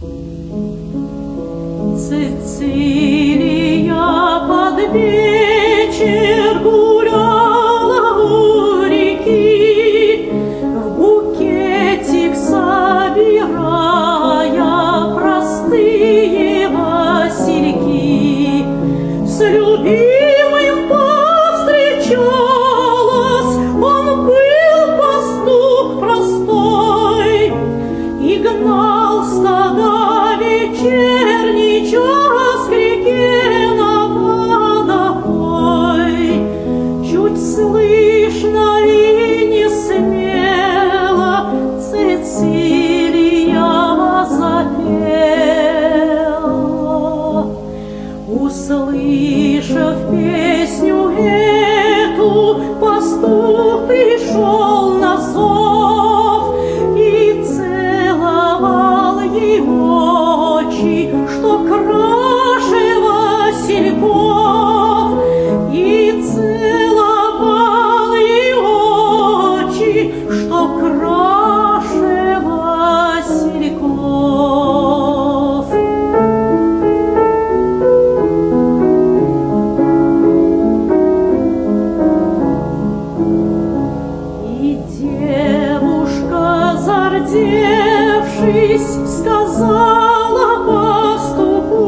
Цицилия под вечер гуляла у реки, в букетик собирая простые васильки. С любимым повстречалась, он был пастух простой и гнал стада вечерний час к реке на водопой. Чуть слышно и не смело Цицилия запела. Услышав песню эту, пастух пришел на зов и целовал ей очи, что краше васильков, и целовал ей очи, что краше васильков. И девушка, зардевшись, сказала пастуху: